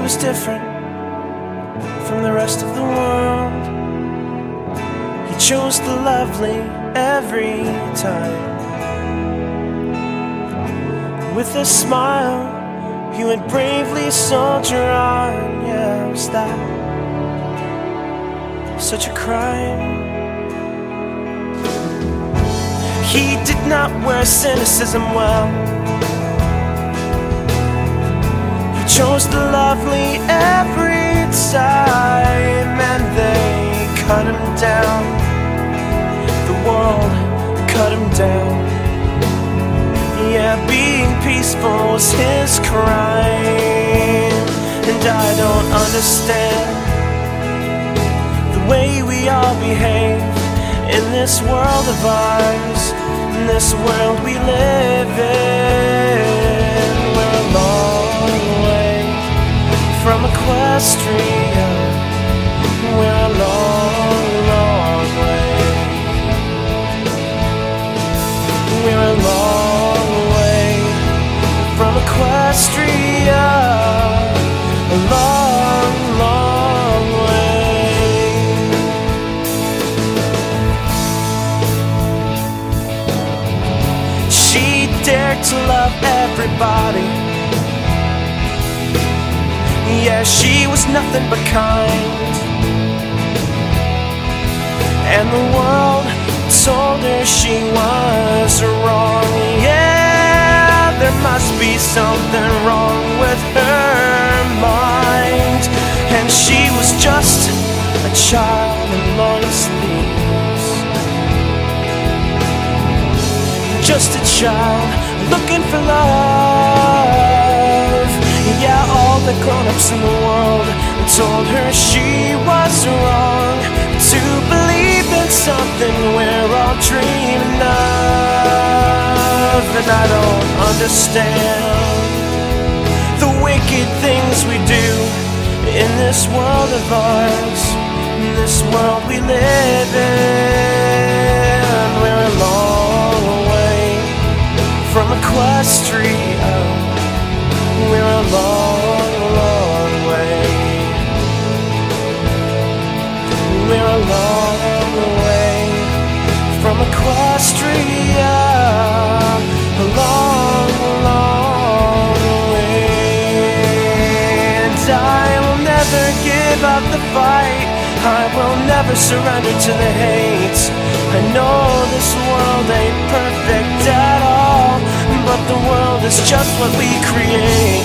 was different from the rest of the world. He chose the lovely every time. With a smile, he would bravely soldier on. Yeah, was that such a crime? He did not wear cynicism well. He chose the lovely every time, and they cut him down. The world cut him down. Yeah, being peaceful was his crime. And I don't understand the way we all behave in this world of ours, in this world we live in. We're a long way from Equestria. We're a long, long way. We're a long way from Equestria. A long, long way. She dared to love everybody. Yeah, she was nothing but kind. And the world told her she was wrong. Yeah, there must be something wrong with her mind. And she was just a child in long sleeves, just a child looking for love. Yeah, all the grown-ups in the world told her she was wrong to believe in something we're all dreaming of. And I don't understand the wicked things we do in this world of ours, in this world we live in. We're a long way from Equestria. We're a long, long way. We're a long way from Equestria. A long, long way. And I will never give up the fight. I will never surrender to the hate. I know this world ain't perfect at all, but the world is just what we create.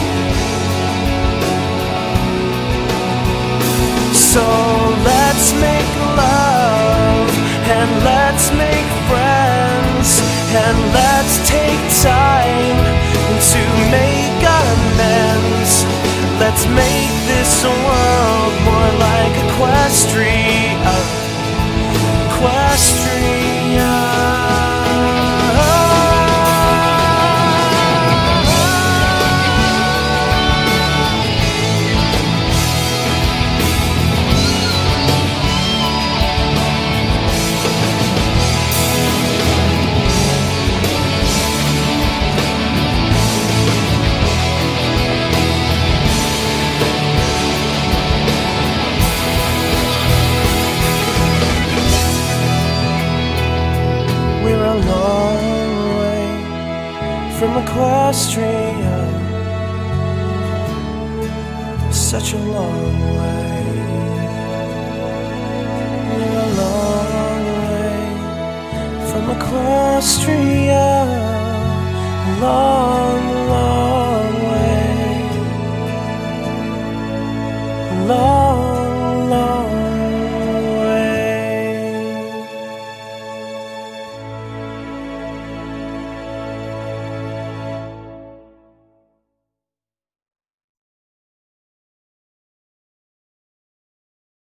So let's make love, and let's make friends, and let's take time to make amends. Let's make this world more like Equestria. Equestria. We're a long way from Equestria. Such a long way. We're a long way from Equestria. Long